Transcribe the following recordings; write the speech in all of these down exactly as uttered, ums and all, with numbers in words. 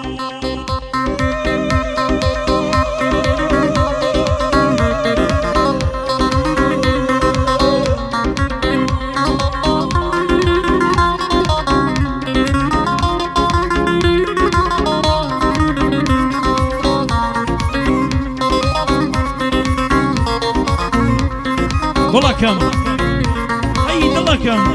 دڵەکەم ئەی دڵەکەم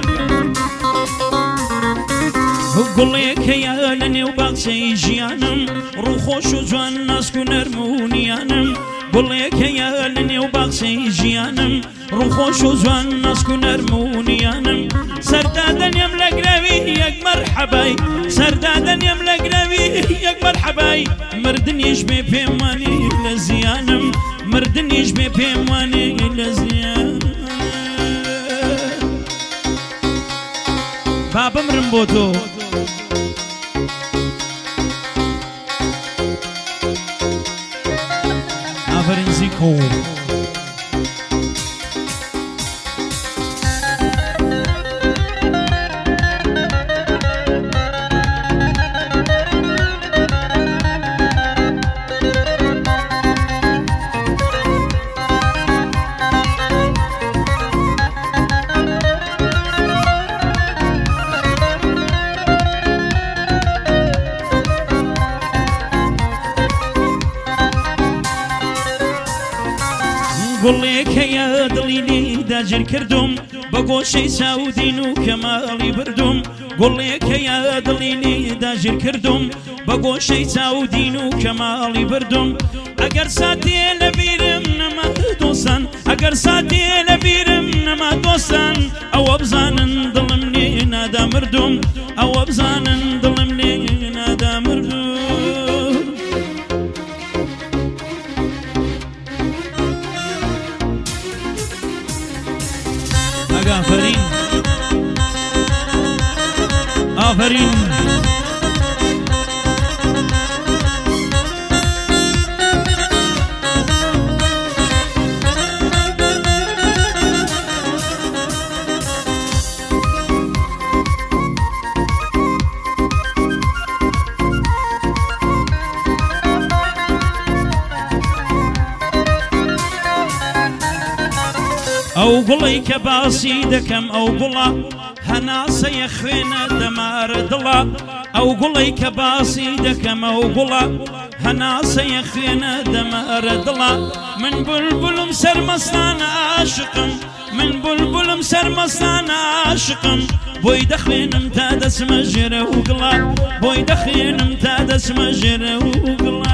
گوڵێکەیە لە نێو باخچەی ژیانم ڕووخۆش و جوان ناسک و نەرمونیانم گوڵێکەیە لە نێو باخچەی ژیانم ڕووخۆش و جوان ناسک و نەرمونیانم سەردادەنیم لە گرەوی یەک مەرحەبای سەردادەنیم لە گرەوی یەک مەرحەبای مردنیش بێ پێم وانی لە زیانم مردنیش بێ پێم وانی لە زیان با بمرم بۆ تۆ ئافرین زیکۆ گوڵێکەیە دڵی لێدا گیر کردم بە گۆشەی چاودین و کەماڵی بردم گوڵێکەیە دڵی لێدا گیر کردم بە گۆشەی چاودین و کەماڵی بردم ئەگەر ساتێ لە بیرم نەما دۆستان ئەگەر ساتێ لە بیرم نەما دۆستان ئەوە بزانن دڵم لێ نادا مردم ئەوە بزانن دڵم لێ نادا مردم آفرین آفرین ئەو گوڵی کە باسی دەکەم ئەو گوڵە هەناسەیە خوێنە دەمارە دڵە ئەو گوڵی کە باسی دەکەم ئەو گوڵە هەناسەیە خوێنە دەمارە دڵە من بولبولم سەرمەستانە عاشقم من بولبولم سەرمەستانە عاشقم بۆی دەخوێنم تا دەچمە ژێرە و گڵە بۆی دەخوێنم تا دەچمە ژێرە و گڵە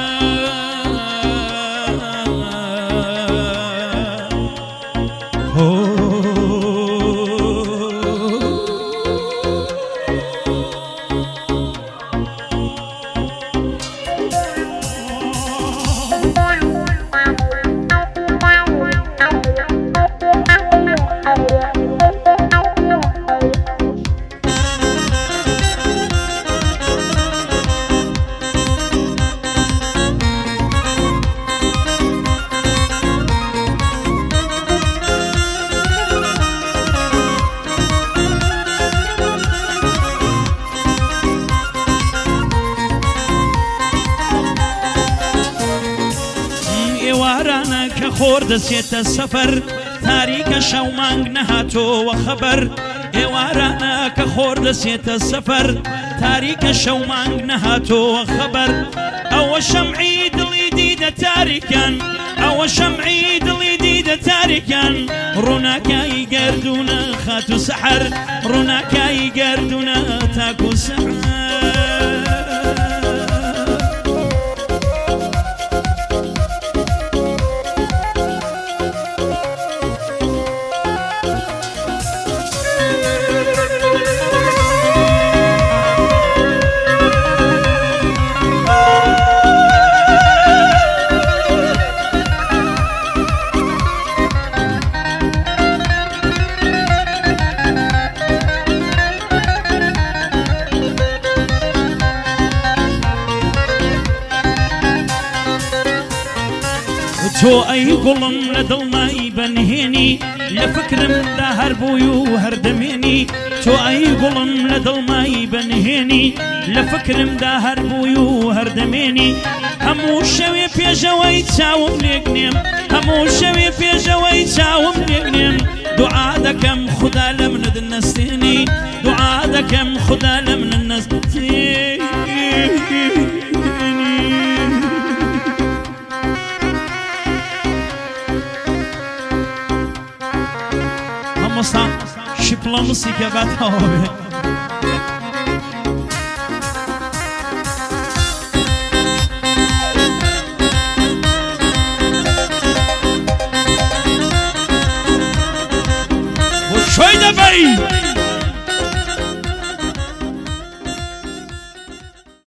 خۆر دەچێتە سەفەر تاریکە شەو مانگ نەهاتۆوە خەبەر ئێوارانە کە خۆر دەچێتە سەفەر تاریکە شەو مانگ نەهاتۆوە خەبەر ئەوە شەمعی دڵی دیدە تاریکان ئەوە شەمعی دڵی دیدە تاریکان ڕووناکایی گەردونە خات و سەحەر ڕووناکایی گەردونە تاکو سەحەر تۆ ئەی گوڵم لە دڵمای بەنهێنی لە فکرمدا هەر بووی و هەردەمێنی تۆ ئەی گوڵم لە دڵمای بەنهێنی لە فکرمدا هەر بووی و هەردەمێنی هەموو شەوێ پێشەوەی چاوم لێکنێم هەموو شەوێ پێشەوەی چاوم لێکنێم دوعا دەکەم خودا لە منت نەستێنی دوعا دەکەم خودا لە منت نەستێنی مصطفى شبلا مصيكة بعد هوا